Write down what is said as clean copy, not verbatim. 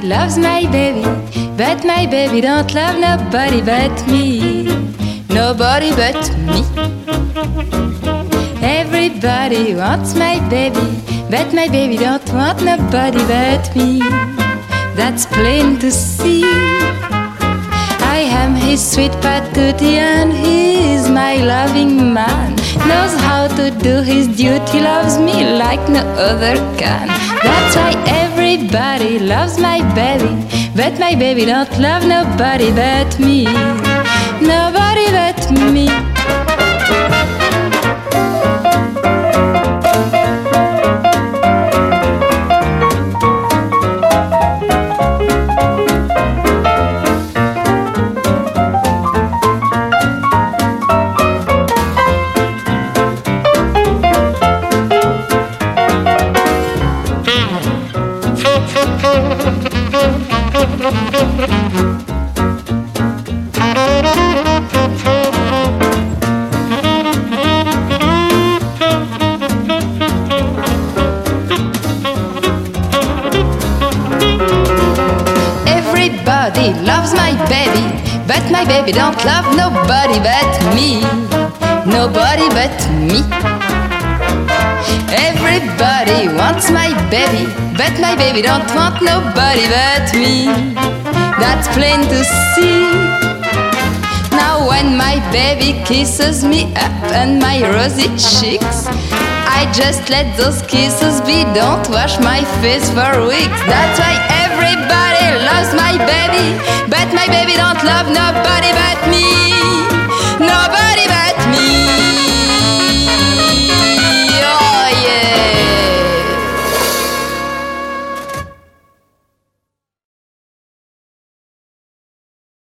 loves my baby, but my baby don't love nobody but me. Nobody but me. Everybody wants my baby, but my baby don't want nobody but me. That's plain to see. I am his sweet patootie and he is my loving man. Knows how to do his duty, loves me like no other can. That's why everybody loves my baby, but my baby don't love nobody but me. Nobody but me. Everybody loves my baby, but my baby don't love nobody but me. Nobody but me. Everybody wants my baby, but my baby don't want nobody but me. That's plain to see. Now when my baby kisses me up on my rosy cheeks, I just let those kisses be, don't wash my face for weeks. That's why everybody loves my baby, but my baby don't love nobody but